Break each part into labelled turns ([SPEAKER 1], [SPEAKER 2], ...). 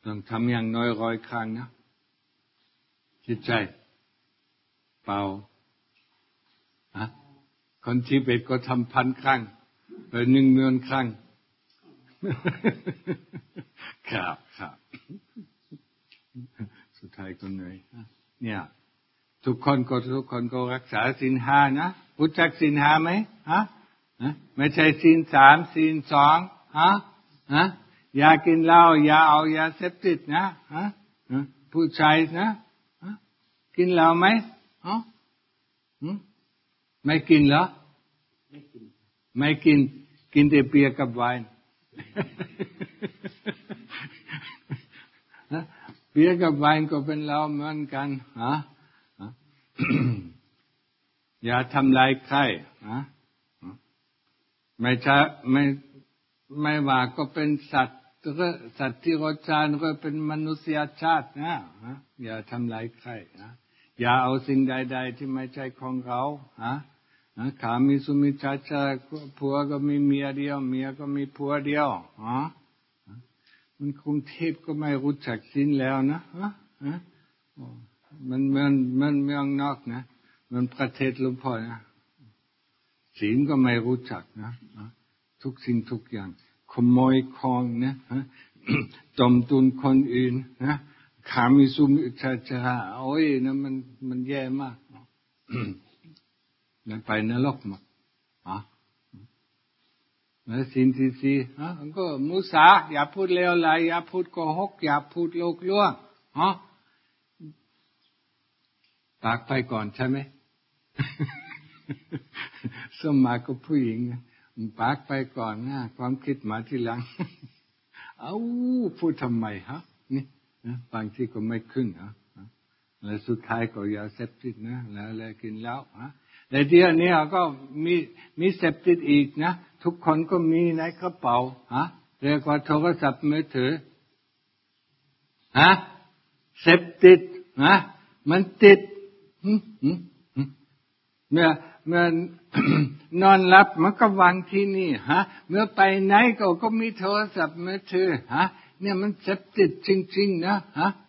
[SPEAKER 1] ต้องทำอย่างน้อย100 ครั้งนะจิตใจเปล่าคนทิเบตก็ทำ1,000 ครั้ง10,000 ครั้งครับสุดท้ายก็เหนื่อยเนี่ยทุกคนก็รักษาศีล 5นะรู้จักศีล 5ไหมไม่ใช่ศีล 3ศีล 2อย่ากินเหล้าอย่าเอายาเสพติดนะผู้ชายนะกินเหล้าไหมไม่กินเหรอไม่กินแต่เบียร์กับไวน์เบียร์กับไวน์ก็เป็นเหล้าเหมือนกันอย่าทำลายใครไม่ว่าก็เป็นสัตว์ที่รสชาติก็เป็นมนุษยชาตินะอย่าทำลายใครอย่าเอาสิ่งใดๆที่ไม่ใช่ของเราขามีสุมิชาชาผัวก็มีเมียเดียวเมียก็มีผัวเดียวมันกรุงเทพก็ไม่รู้จักศีลแล้วนะมันเมืองนอกนะมันประเทศหลวงพ่อนะศีลก็ไม่รู้จักนะทุกสิ่งทุกอย่างขโมยของนะต้มตุนคนอื่นนะขามีสุมิชาชาโอ้ยนะมันแย่มากนั่นไปนรกหมดแล้วศีลที่4ก็มุสาอย่าพูดเลวไหลอย่าพูดโกหกอย่าพูดโลกลวงปากไปก่อนใช่ไหมสมมาก็ผู้หญิงปากไปก่อนนะความคิดมาทีหลังพูดทำไมนี่บางทีก็ไม่ขึ้นแล้วสุดท้ายก็ยาเสพติดนะแล้วกินเหล้าแต่เดี๋ยวนี้ก็มีเสพติดอีกนะทุกคนก็มีในกระเป๋าเรียกว่าโทรศัพท์มือถือเสพติดมันติดเมื่อนอนหลับมันก็วางที่นี่เมื่อไปไหนก็มีโทรศัพท์มือถือเนี่ยมันเสพติดจริงๆนะ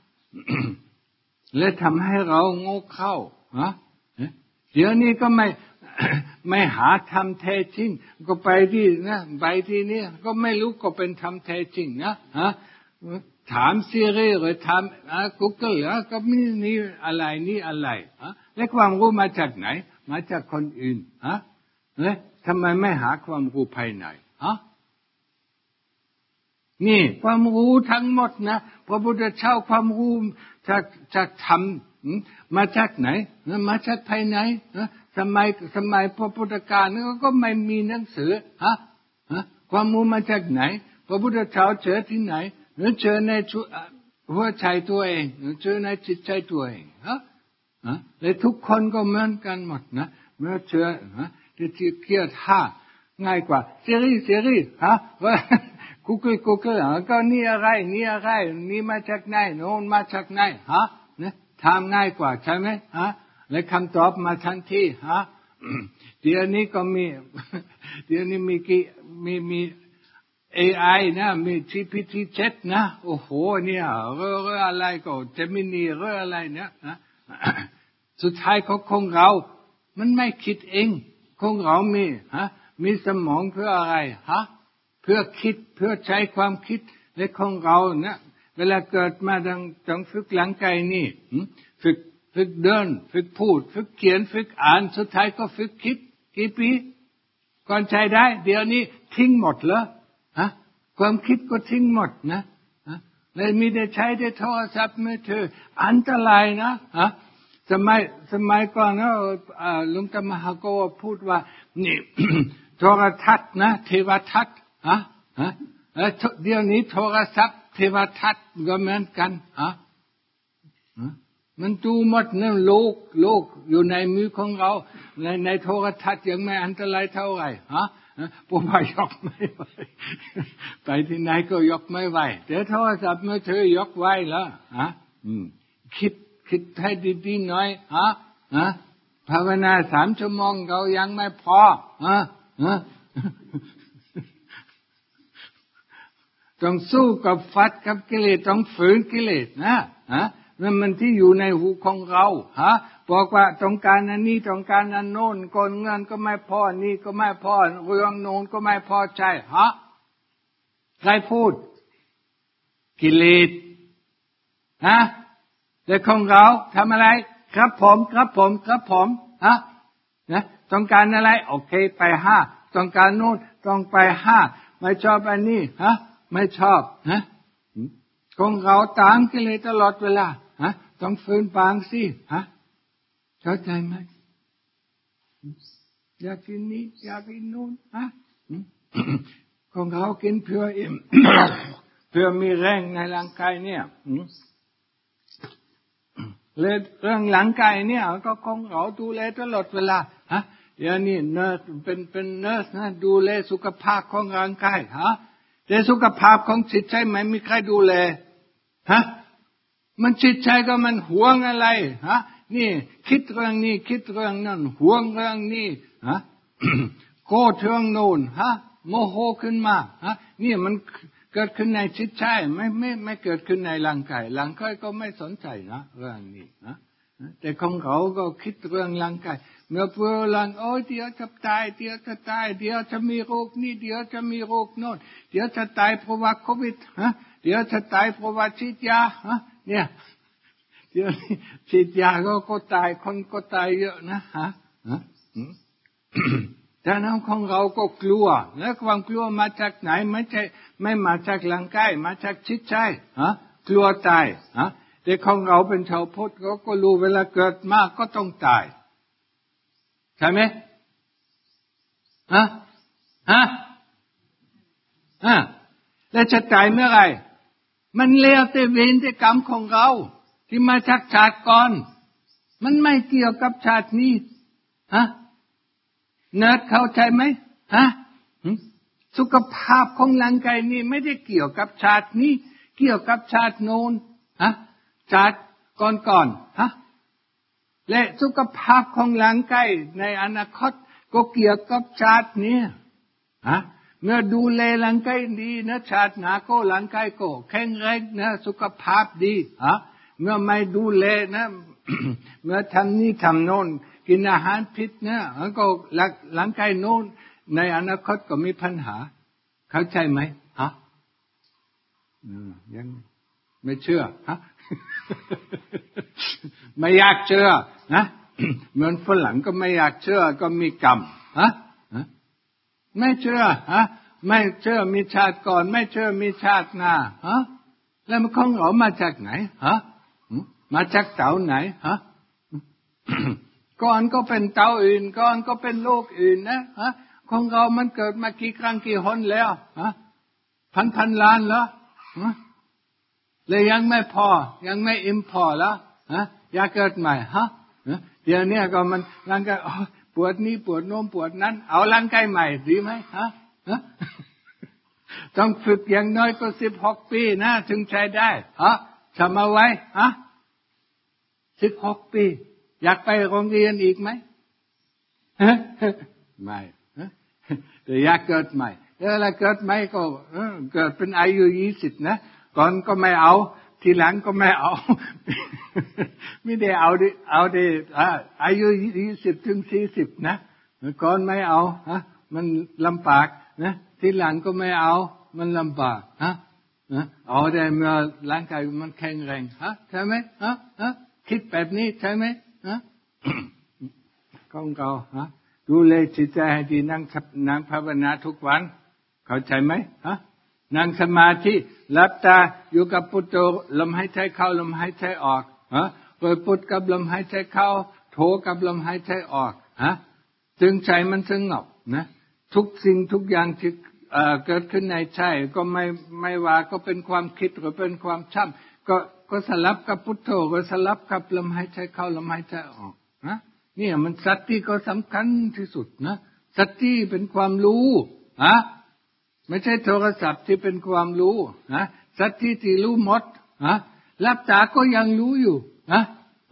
[SPEAKER 1] และทำให้เราโง่เข้าเดี๋ยวนี้ก็ไม่หาธรรมแท้จริงก็ไปที่นี่ก็ไม่รู้ก็เป็นธรรมแท้จริงนะถามซีรีหรือถามGoogle ก็นี่อะไรและความรู้มาจากไหนมาจากคนอื่นและทำไมไม่หาความรู้ภายในนี่ความรู้ทั้งหมดนะพระพุทธเจ้าความรู้จากธรรมมาจากไหนมาจากภายในสมัยพระพุทธกาลก็ไม่มีหนังสือความรู้มาจากไหนพระพุทธเจ้าเจอที่ไหนเจอในหัวใจตัวเองเจอในจิตใจตัวเองและทุกคนก็เหมือนกันหมดนะเมื่อเจอที่เกียรติง่ายกว่าซีรีว่าGoogle ก็นี่อะไรนี่มาจากไหนโน่นมาจากไหนนะถามง่ายกว่าใช่ไหมและคำตอบมาทันทีเดี๋ยวนี้ก็มี AI นะมี GPT-7 นะโอ้โหเนี่ยเรื่องอะไรก็Geminiเรื่องอะไรเนี่ยสุดท้ายของเรามันไม่คิดเองของเรามีสมองเพื่ออะไรเพื่อคิดเพื่อใช้ความคิดและของเราเนี่ยเวลาเกิดมาต้องฝึกร่างกายนี่ฝึกเดินฝึกพูดฝึกเขียนฝึกอ่านสุดท้ายก็ฝึกคิดกี่ปีก่อนใช้ได้เดี๋ยวนี้ทิ้งหมดแล้วความคิดก็ทิ้งหมดนะเลยมีแต่ใช้แต่โทรศัพท์มือถืออันตรายนะสมัยก่อนนะหลวงตามหาโกพูดว่านี่ โทรทัศน์นะเทวทัศน์เดี๋ยวนี้โทรศัพท์เทวทัศน์ก็เหมือนกันมันดูหมดนะโลกอยู่ในมือของเราในโทรทัศน์ยังไม่อันตรายเท่าไหร่ผมยกไม่ไหวไปที่ไหนก็ยกไม่ไหวแต่โทรศัพท์มือถือยกไหวแล้วคิดให้ดีๆหน่อยภาวนา3 ชั่วโมงเรายังไม่พอต้องสู้กับฟัดกับกิเลสต้องฝืนกิเลสนะนั่นมันที่อยู่ในหูของเราบอกว่าต้องการอันนี้ต้องการอันโน้นก่อนเงินก็ไม่พอนี่ก็ไม่พอเรื่องโน้นก็ไม่พอใจใครพูดกิเลสแต่ของเราทำอะไรครับผมนะต้องการอะไรโอเคไปต้องการโน้นต้องไปไม่ชอบอันนี้ไม่ชอบของเราตามกิเลสตลอดเวลาต้องฝืนบางสิเข้าใจไหมอยากกินนี้อยากกินโน้นของเขากินเพื่ออิ่ม เพื่อมีแรงในร่างกายเนี่ยเรื่องร่างกายเนี่ยก็ของเราดูแลตลอดเวลาอย่างนี้เนอร์เป็นเนอร์สนะดูแลสุขภาพของร่างกายแต่สุขภาพของจิตใจไม่มีใครดูแลมันจิตใจก็มันห่วงอะไรนี่คิดเรื่องนี้คิดเรื่องนั้นห่วงเรื่องนี้โกรธเรื่องโน้นโมโหขึ้นมานี่มันเกิดขึ้นในจิตใจไม่เกิดขึ้นในร่างกายก็ไม่สนใจนะเรื่องนี้แต่ของเขาก็คิดเรื่องร่างกายเมื่อพูดเรื่องโอ้ยเดี๋ยวจะตายเดี๋ยวจะมีโรคนี้เดี๋ยวจะมีโรคโน้นเดี๋ยวจะตายเพราะว่าโควิดเดี๋ยวจะตายเพราะว่าฉีดยาเนี่ยเดี๋ยวฉีดยาก็ตายคนก็ตายเยอะนะแต่น้องของเราก็กลัวและความกลัวมาจากไหนไม่มาจากร่างกายมาจากจิตใจกลัวตายแต่ของเราเป็นชาวพุทธเขาก็รู้เวลาเกิดมาก็ต้องตายใช่ไหมแล้วจะตายเมื่อไหร่มันเลวแต่เวรแต่กรรมของเราที่มาจากชาติก่อนมันไม่เกี่ยวกับชาตินี้เนิร์ดเข้าใจไหมสุขภาพของร่างกายนี้ไม่ได้เกี่ยวกับชาตินี้เกี่ยวกับชาติโน้นชาติก่อนและสุขภาพของร่างกายในอนาคตก็เกี่ยวกับชาตินี้เมื่อดูแลร่างกายดีนะชาติหน้าก็ร่างกายก็แข็งแรงนะสุขภาพดีเมื่อไม่ดูแลนะ เมื่อทำนี่ทำโน้นกินอาหารผิดนะก็ร่างกายโน้นในอนาคตก็มีปัญหาเข้าใจไหมยังไม่เชื่อไม่อยากเชื่อนะเหมือนฝรั่งก็ไม่อยากเชื่อก็มีกรรมไม่เชื่อไม่เชื่อมีชาติก่อนไม่เชื่อมีชาติหน้าแล้วมันของเรามาจากไหนมาจากเต่าไหนก่อนก็เป็นเต่าอื่นก่อนก็เป็นโลกอื่นนะของเรามันเกิดมากี่ครั้งกี่หนแล้วพันล้านแล้วเลยยังไม่พอยังไม่อิ่มพอแล้วอยากเกิดใหม่เดี๋ยวนี้ก็มันร่างกายปวดนี้ปวดโน้มปวดนั้นเอาร่างกายใหม่ดีไหมต้องฝึกอย่างน้อยก็16 ปีนะถึงใช้ได้ทำเอาไว้16 ปีอยากไปโรงเรียนอีกไหมไม่แต่อยากเกิดใหม่แล้วเกิดใหม่ก็เกิดเป็นอายุ20นะก่อนก็ไม่เอาทีหลังก็ไม่เอา ไม่ได้เอาดิอายุ20 ถึง 40นะก่อนไม่เอามันลำบากนะทีหลังก็ไม่เอามันลำบากเอาได้เมื่อร่างกายมันแข็งแรงใช่ไหมคิดแบบนี้ใช่ไหมของเราดูแลจิตใจให้ดีนั่งภาวนาทุกวันเข้าใจไหมนั่งสมาธิหลับตาอยู่กับพุทโธลมหายใจเข้าลมหายใจออกเปิดพุทกับลมหายใจเข้าโธกับลมหายใจออกจึงใจมันสงบนะทุกสิ่งทุกอย่างที่เกิดขึ้นในใจก็ไม่ว่าก็เป็นความคิดหรือเป็นความจำก็สลับกับพุทโธก็สลับกับลมหายใจเข้าลมหายใจออกนี่มันสติก็สำคัญที่สุดนะสติเป็นความรู้ไม่ใช่โทรศัพท์ที่เป็นความรู้สติที่รู้หมดหลับตาก็ยังรู้อยู่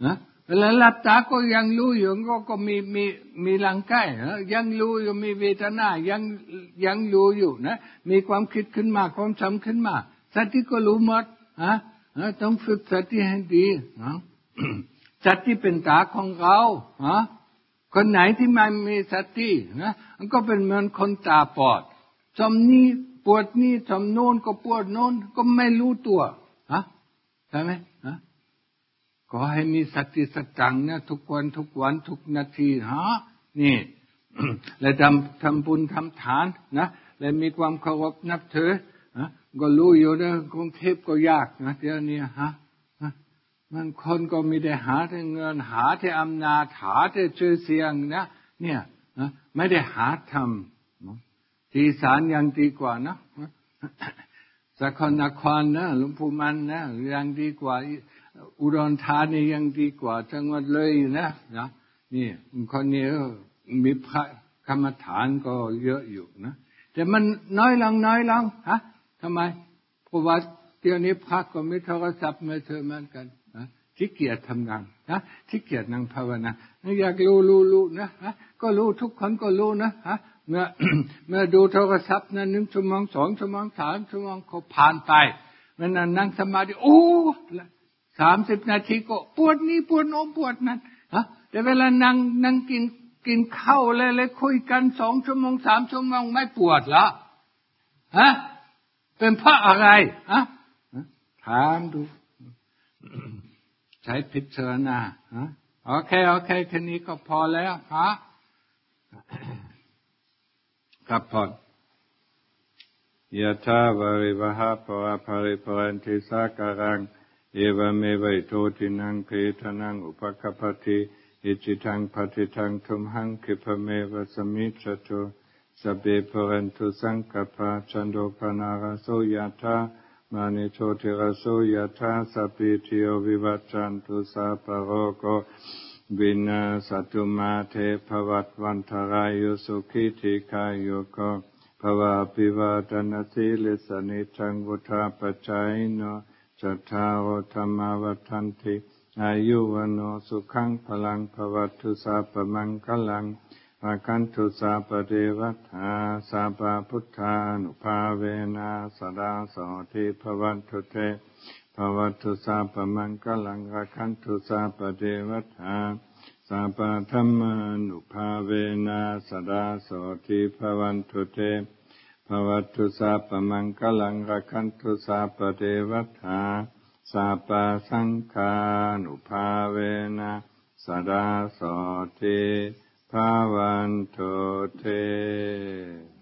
[SPEAKER 1] เวลาหลับตาก็ยังรู้อยู่ก็มีร่างกายยังรู้อยู่มีเวทนายังรู้อยู่นะมีความคิดขึ้นมาความจำขึ้นมาสติก็รู้หมดต้องฝึกสติให้ดีสติเป็นตาของเราคนไหนที่ไม่มีสตินะมันก็เป็นเหมือนคนตาบอดจมนี้ปวดนี่จมโน่นก็ปวดโน่นก็ไม่รู้ตัวใช่ไหมขอให้มีสติสตังนะทุกวันทุกนาทีนี่ และทำบุญทำทานนะและมีความเคารพนับถือก็รู้อยู่นะกรุงเทพก็ยากนะเดี๋ยวนี้มันคนก็มีแต่หาแต่เงินหาแต่อำนาจหาแต่ชื่อเสียงนะเนี่ยไม่ได้หาทำที่ศาลยังดีกว่านะสกลนครนะหลวงปู่มันนะยังดีกว่าอุดรธานียังดีกว่าจังหวัดเลยนะนี่คนนี้มีพระกรรมฐานก็เยอะอยู่นะแต่มันน้อยลงทำไมเพราะว่าเดี๋ยวนี้พระก็มีโทรศัพท์มือถือเหมือนกันขี้เกียจทำงานขี้เกียจนั่งภาวนาอยากรู้นะก็รู้ทุกคนก็รู้นะเมื่อดูโทรศัพท์นั้น1 ชั่วโมง 2 ชั่วโมง 3 ชั่วโมงก็ผ่านไปเมื่อนั้นนั่งสมาธิ30 นาทีก็ปวดนี้ปวดโน้มปวดนั้นแต่เวลานั่งกินข้าวเลยคุยกัน2 ชั่วโมง 3 ชั่วโมงไม่ปวดแล้วเป็นเพราะอะไรถามดูใช้พิจารณาโอเคแค่นี้ก็พอแล้วครับพอยะถาวาริวหาปวะภริภวันติสาการังเอวเมวัยโทตินังเพทนังอุปกัปปติอิจิตังปฏิตังทุมหังคิปะเมวะสมิจฉตุสัพเพภวันตุสังกัปปะจันโดปนาราโสยะถามณิโชติราโสยะถาสัพพิติโยวิวัจจันตุสัพพะโรโควินาศตุมาเทภวัตวันทรายุสุขิธิกายุโกภวะปิวาตนาสิลิสนิจังวุธาปัจจัยโนจัตตารธรรมวัฏันติอายุวโนสุขังพลังภวัตตุสัพพมังคลังอาคันตุสัพพเทวตาสัพพพุทธานุภาเวนะสดาโสติภวัตตุเตภวัตตุสัพพมังคลังอาคันตุสัพพเทวตาสัพพธัมมานุภาเวนะสดาโสติภวัตตุเตภวัตตุสัพพมังคลังอาคันตุสัพพเทวตาสัพพสังฆานุภาเวนะสดาโสติภวันตุเต